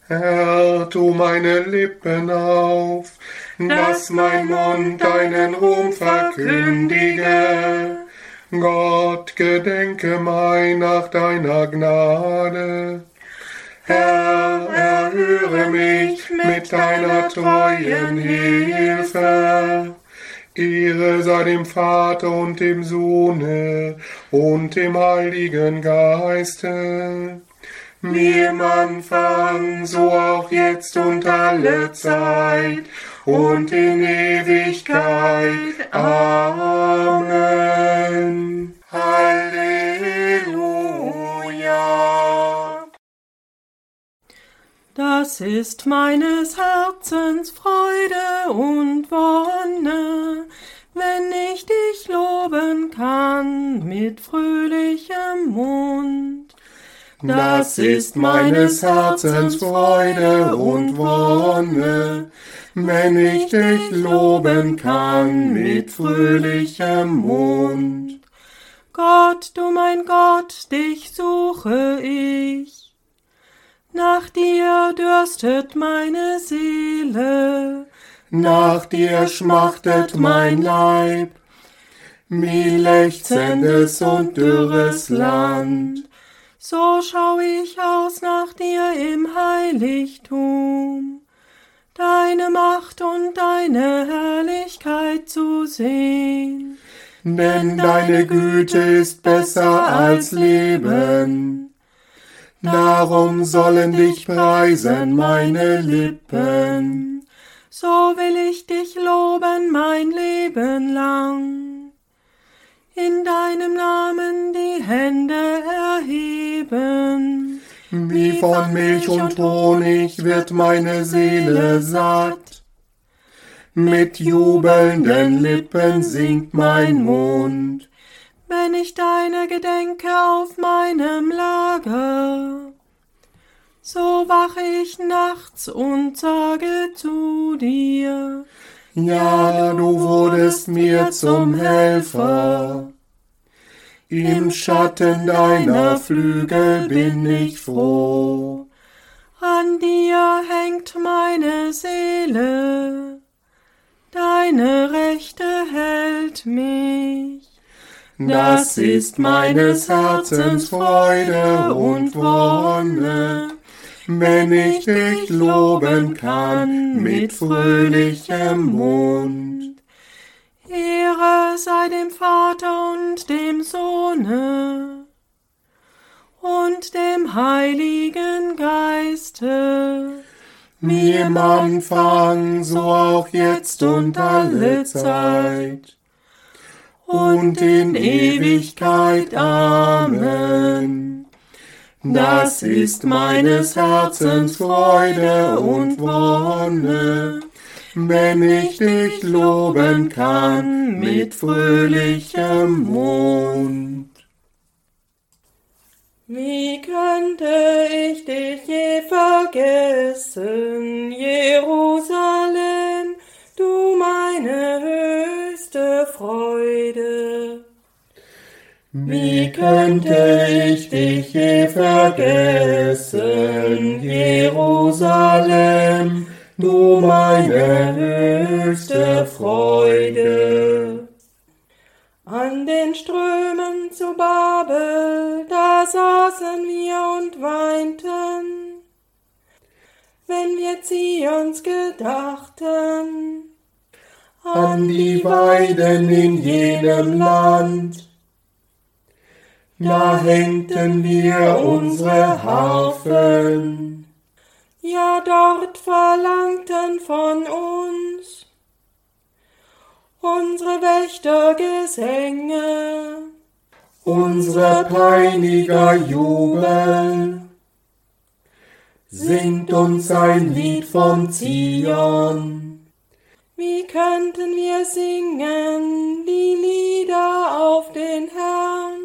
Herr, tu meine Lippen auf, dass mein Mund deinen Ruhm verkündige. Gott, gedenke mein nach deiner Gnade. Herr, erhöre mich mit deiner treuen Hilfe. Ehre sei dem Vater und dem Sohne und dem Heiligen Geiste, wie im Anfang, so auch jetzt und alle Zeit und in Ewigkeit. Amen. Halleluja. Das ist meines Herzens Freude und Wonne, wenn ich dich loben kann mit fröhlichem Mund. Das ist meines Herzens Freude und Wonne, wenn ich dich loben kann mit fröhlichem Mund. Gott, du mein Gott, dich suche ich. Nach dir dürstet meine Seele, nach dir schmachtet mein Leib, wie lechzendes und dürres Land. So schau ich aus nach dir im Heiligtum, deine Macht und deine Herrlichkeit zu sehen. Denn deine Güte ist besser als Leben. Darum sollen dich preisen meine Lippen. So will ich dich loben mein Leben lang. In deinem Namen die Hände erheben. Wie von Milch und Honig wird meine Seele satt. Mit jubelnden Lippen singt mein Mund. Wenn ich deine gedenke auf meinem Lager, so wache ich nachts und sage zu dir, ja, du wurdest mir zum Helfer. Im Schatten deiner Flügel bin ich froh. An dir hängt meine Seele, deine Rechte hält mich. Das ist meines Herzens Freude und Wonne, wenn ich dich loben kann mit fröhlichem Mund. Ehre sei dem Vater und dem Sohne und dem Heiligen Geiste, wie im Anfang, so auch jetzt und alle Zeit und in Ewigkeit. Amen. Das ist meines Herzens Freude und Wonne, wenn ich dich loben kann mit fröhlichem Mund. Wie könnte ich dich je vergessen, Jerusalem, du meine höchste Freude? Wie könnte ich dich je vergessen, Jerusalem, du meine höchste Freude? An den Strömen zu Babel, da saßen wir und weinten, wenn wir Zions gedachten. An die Weiden in jenem Land, da hängten wir unsere Harfen. Ja, dort verlangten von uns unsere Wächtergesänge, unsere Peiniger Jubel. Singt uns ein Lied von Zion. Wie könnten wir singen die Lieder auf den Herrn,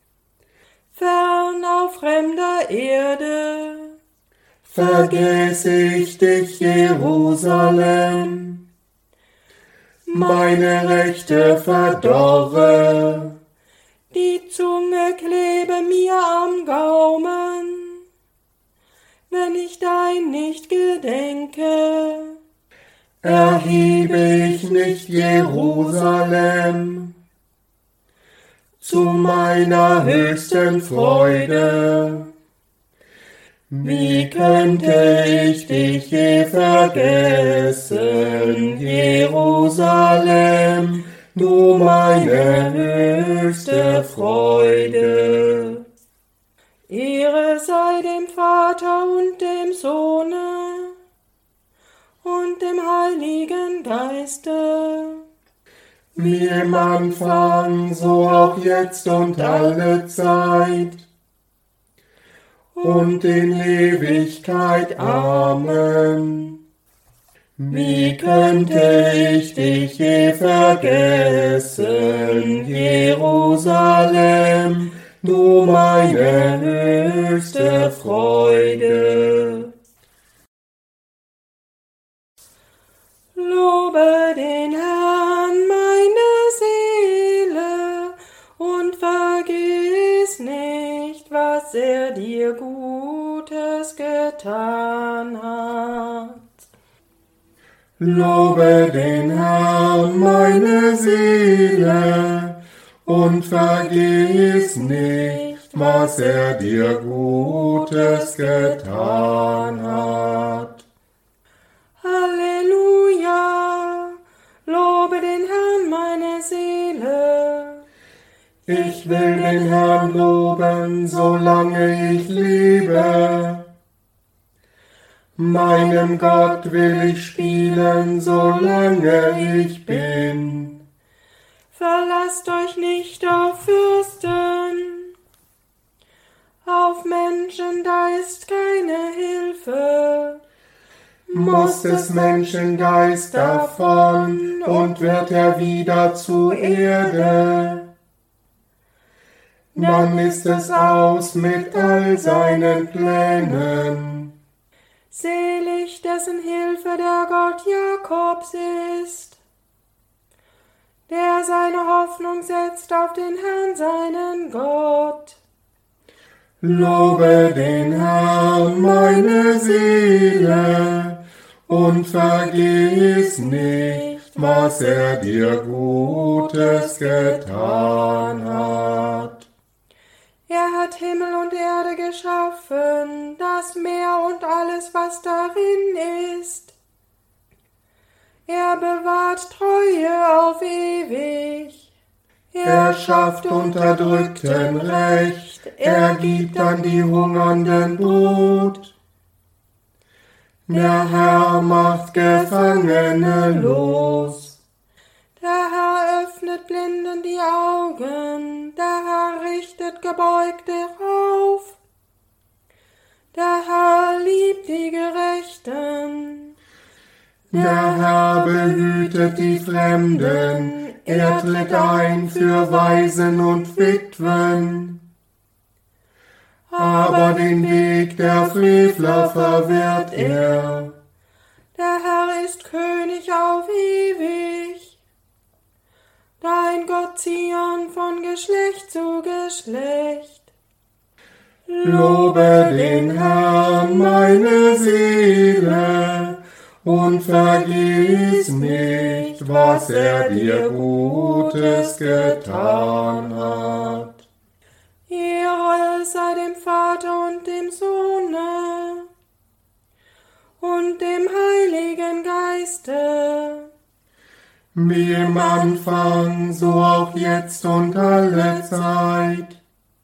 fern auf fremder Erde? Vergess ich dich, Jerusalem, meine Rechte verdorre, die Zunge klebe mir am Gaumen, wenn ich dein dein nicht gedenke. Erhebe ich nicht Jerusalem zu meiner höchsten Freude. Wie könnte ich dich je vergessen, Jerusalem, du meine höchste Freude. Ehre sei dem Vater und dem Sohne und dem Heiligen Geiste, Wie im Anfang, so auch jetzt und alle Zeit und in Ewigkeit. Amen. Wie könnte ich dich je vergessen, Jerusalem, du meine höchste Freude. Lobe den Herrn, meine Seele, und vergiss nicht, was er dir Gutes getan hat. Lobe den Herrn, meine Seele, und vergiss nicht, was er dir Gutes getan hat. Halleluja! Lobe den Herrn, meine Seele. Ich will den Herrn loben, solange ich lebe. Meinem Gott will ich spielen, solange ich bin. Verlasst euch nicht auf Fürsten, auf Menschen, da ist keine Hilfe. Muss des Menschen Geist davon und wird er wieder zu Erde. Dann ist es aus mit all seinen Plänen. Selig, dessen Hilfe der Gott Jakobs ist, der seine Hoffnung setzt auf den Herrn, seinen Gott. Lobe den Herrn, meine Seele, und vergiss nicht, was er dir Gutes getan hat. Er hat Himmel und Erde geschaffen, das Meer und alles, was darin ist. Er bewahrt Treue auf ewig. Er schafft Unterdrückten Recht, er gibt an die Hungernden Brot. Der Herr macht Gefangene los. Der Herr öffnet Blinden die Augen, der Herr richtet Gebeugte auf. Der Herr liebt die Gerechten. Der Herr behütet die Fremden, er tritt ein für Waisen und Witwen. Aber den Weg der Frevler verwehrt er. Der Herr ist König auf ewig. Dein Gott Zion von Geschlecht zu Geschlecht. Lobe den Herrn, meine Seele, und vergiss nicht, was er dir Gutes getan hat. Ehre sei dem Vater und dem Sohne und dem Heiligen Geiste, Wie im Anfang, so auch jetzt und alle Zeit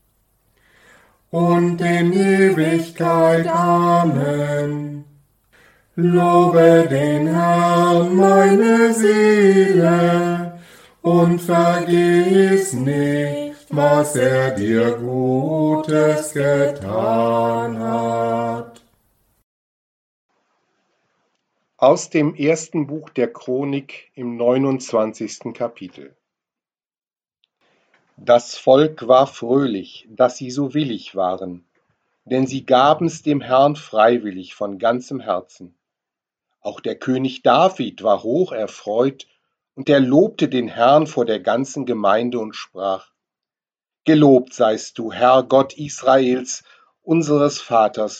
und in Ewigkeit. Amen. Lobe den Herrn, meine Seele, und vergiss nicht, was er dir Gutes getan hat. Aus dem ersten Buch der Chronik im 29. Kapitel. Das Volk war fröhlich, dass sie so willig waren, denn sie gaben's dem Herrn freiwillig von ganzem Herzen. Auch der König David war hoch erfreut, und er lobte den Herrn vor der ganzen Gemeinde und sprach: Gelobt seist du, Herr Gott Israels, unseres Vaters,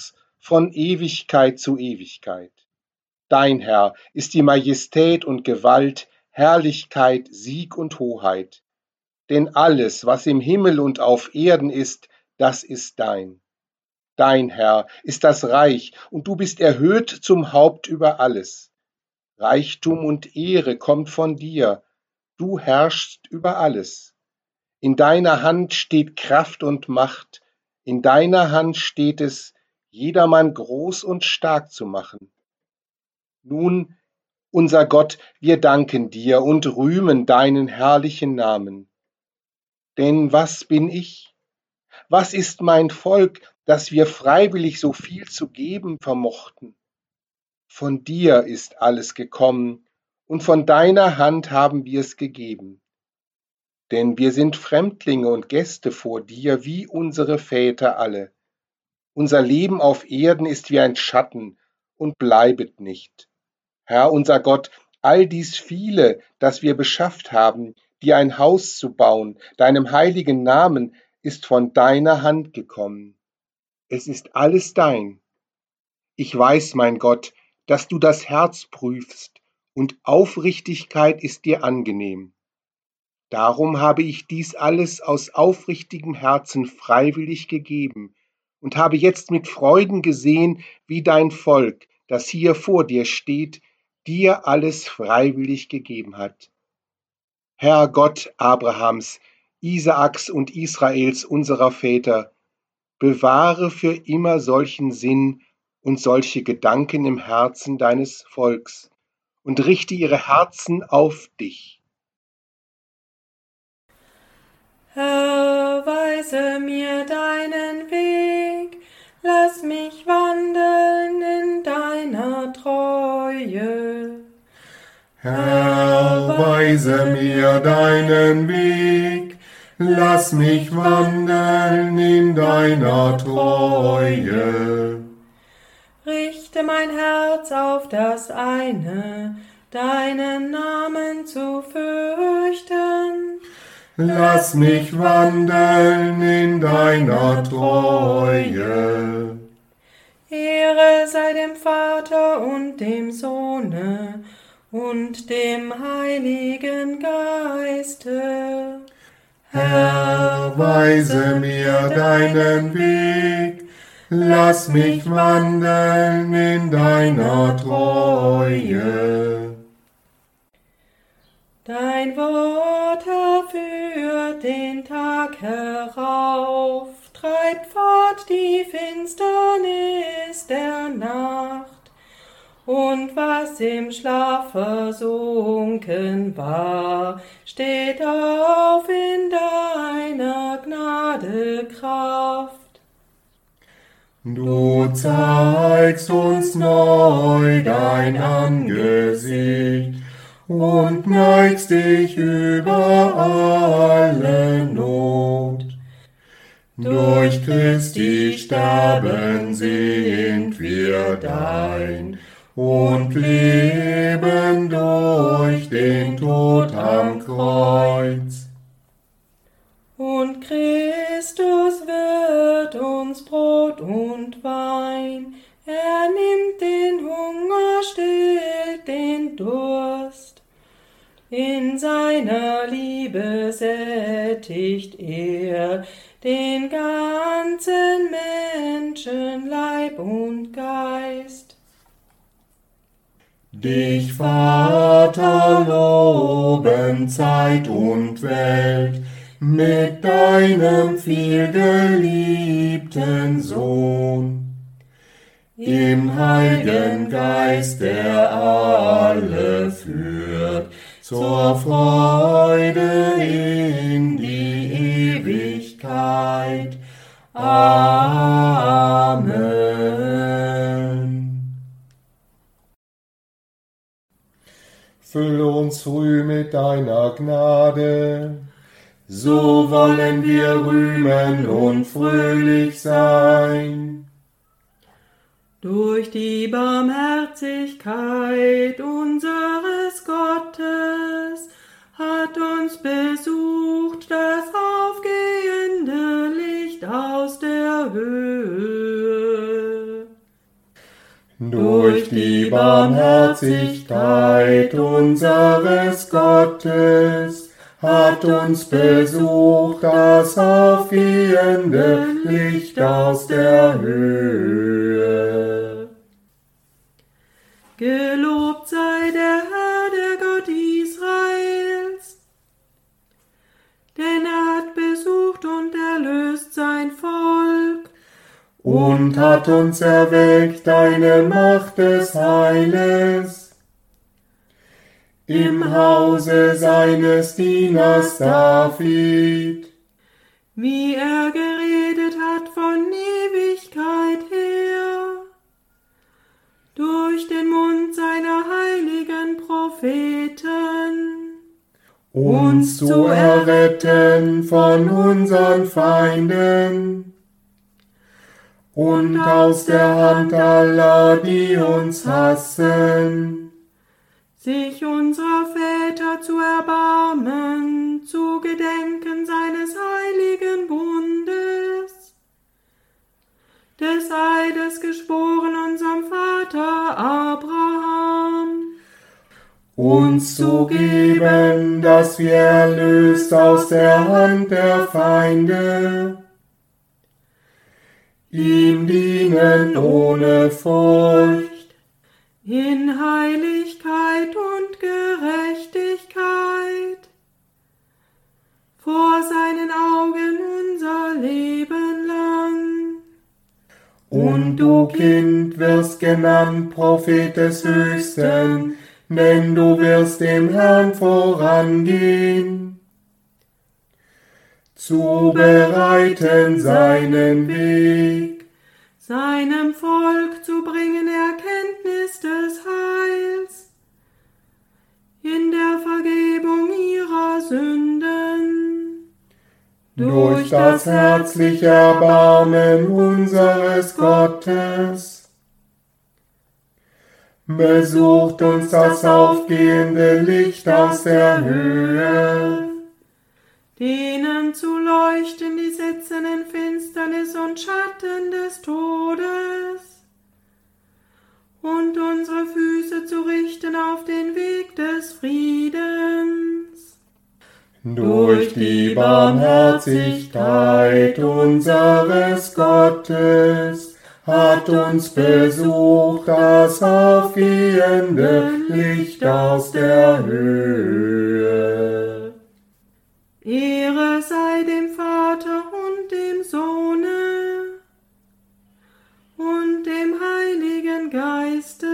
von Ewigkeit zu Ewigkeit. Dein, Herr, ist die Majestät und Gewalt, Herrlichkeit, Sieg und Hoheit. Denn alles, was im Himmel und auf Erden ist, das ist dein. Dein, Herr, ist das Reich, und du bist erhöht zum Haupt über alles. Reichtum und Ehre kommt von dir, du herrschst über alles. In deiner Hand steht Kraft und Macht, in deiner Hand steht es, jedermann groß und stark zu machen. Nun, unser Gott, wir danken dir und rühmen deinen herrlichen Namen. Denn was bin ich? Was ist mein Volk, dass wir freiwillig so viel zu geben vermochten? Von dir ist alles gekommen, und von deiner Hand haben wir es gegeben. Denn wir sind Fremdlinge und Gäste vor dir, wie unsere Väter alle. Unser Leben auf Erden ist wie ein Schatten und bleibet nicht. Herr unser Gott, all dies viele, das wir beschafft haben, dir ein Haus zu bauen, deinem heiligen Namen, ist von deiner Hand gekommen. Es ist alles dein. Ich weiß, mein Gott, dass du das Herz prüfst, und Aufrichtigkeit ist dir angenehm. Darum habe ich dies alles aus aufrichtigem Herzen freiwillig gegeben und habe jetzt mit Freuden gesehen, wie dein Volk, das hier vor dir steht, dir alles freiwillig gegeben hat. Herr Gott Abrahams, Isaaks und Israels, unserer Väter, bewahre für immer solchen Sinn und solche Gedanken im Herzen deines Volks und richte ihre Herzen auf dich. Herr, weise mir deinen Weg, lass mich wandeln in deiner Treue. Herr, weise mir deinen Weg, lass mich wandeln in deiner Treue. Richte mein Herz auf das eine, deinen Namen zu fürchten. Lass mich wandeln in deiner Treue. Ehre sei dem Vater und dem Sohne und dem Heiligen Geiste. Herr, weise mir deinen Weg, lass mich wandeln in deiner Treue. Dein Wort, Herr, führt den Tag herauf, treibt fort die Finsternis der Nacht. Und was im Schlaf versunken war, steht auf in deiner Gnade Kraft. Du zeigst uns neu dein Angesicht und neigst dich über alle Not. Durch Christi Sterben sind wir dein und leben durch den Tod am Kreuz. Und Christus wird uns Brot und Wein, er nimmt den Hunger, stillt den Durst. In seiner Liebe sättigt er den ganzen Menschen, Leib und Geist. Dich, Vater, loben Zeit und Welt mit deinem vielgeliebten Sohn. Im Heiligen Geist, der alle führt, zur Freude in die Ewigkeit. Amen. Fülle uns früh mit deiner Gnade, so wollen wir rühmen und fröhlich sein. Durch die Barmherzigkeit unseres Gottes hat uns besucht das aufgehende Licht aus der Höhe. Durch die Barmherzigkeit unseres Gottes hat uns besucht das aufgehende Licht aus der Höhe. Gelobt sei der Herr, der Gott Israels, denn er hat besucht und erlöst sein Volk und hat uns erweckt eine Macht des Heiles im Hause seines Dieners David, wie er geredet hat von Ewigkeit her, durch den Mund seiner heiligen Propheten, uns zu erretten von unseren Feinden und aus der Hand aller, die uns hassen, sich unserer Väter zu erbarmen, zu gedenken seines heiligen Bundes, des Eides geschworen unserem Vater Abraham, uns zu geben, dass wir erlöst aus der Hand der Feinde ihm dienen ohne Furcht, in Heiligkeit und Gerechtigkeit, vor seinen Augen unser Leben lang. Und du, Kind, wirst genannt Prophet des Höchsten, denn du wirst dem Herrn vorangehen, zu bereiten seinen Weg, seinem Volk zu bringen Erkenntnis des Heils, in der Vergebung ihrer Sünden, durch das herzliche Erbarmen unseres Gottes. Besucht uns das aufgehende Licht aus der Höhe, denen zu leuchten, die sitzen in Finsternis und Schatten des Todes, und unsere Füße zu richten auf den Weg des Friedens. durch die Barmherzigkeit unseres Gottes hat uns besucht das aufgehende Licht aus der Höhe. Ehre sei dem Vater und dem Sohne und dem Heiligen Geiste,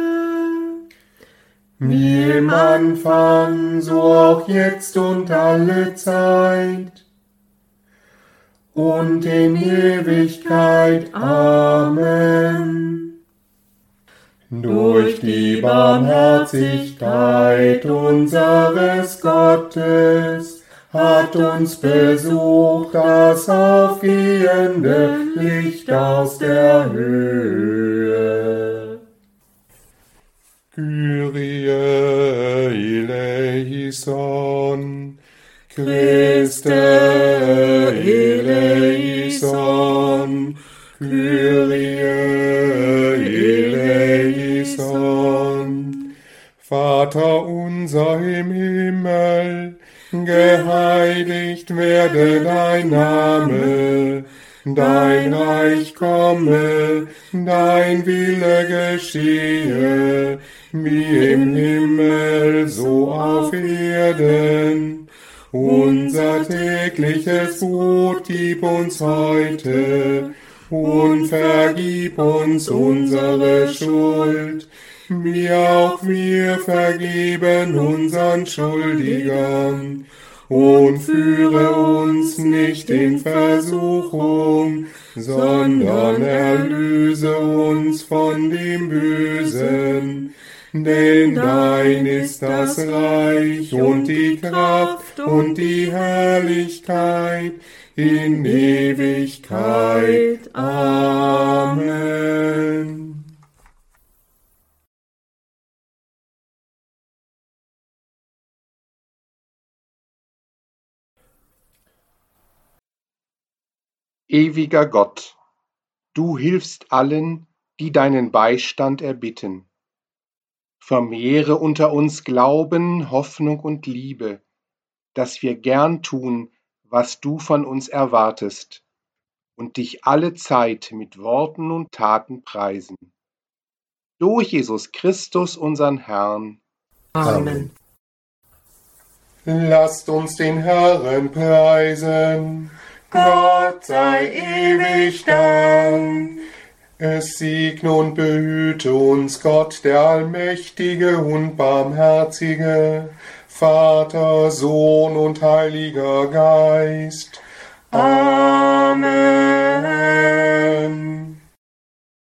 Wie im Anfang, so auch jetzt und alle Zeit und in Ewigkeit. Amen. Durch die Barmherzigkeit unseres Gottes hat uns besucht das aufgehende Licht aus der Höhe. Kyrie eleison, Christe eleison, Kyrie eleison. Vater unser im Himmel, geheiligt werde dein Name, dein Reich komme, dein Wille geschehe, wie im Himmel, so auf Erden. Unser tägliches Brot gib uns heute und vergib uns unsere Schuld, wie auch wir vergeben unseren Schuldigern. Und führe uns nicht in Versuchung, sondern erlöse uns von dem Bösen. Denn dein ist das Reich und die Kraft und die Herrlichkeit in Ewigkeit. Amen. Ewiger Gott, du hilfst allen, die deinen Beistand erbitten. Vermehre unter uns Glauben, Hoffnung und Liebe, dass wir gern tun, was du von uns erwartest, und dich alle Zeit mit Worten und Taten preisen. Durch Jesus Christus, unseren Herrn. Amen. Lasst uns den Herrn preisen. Gott sei ewig Dank. Es segne und behüte uns Gott, der Allmächtige und Barmherzige, Vater, Sohn und Heiliger Geist. Amen.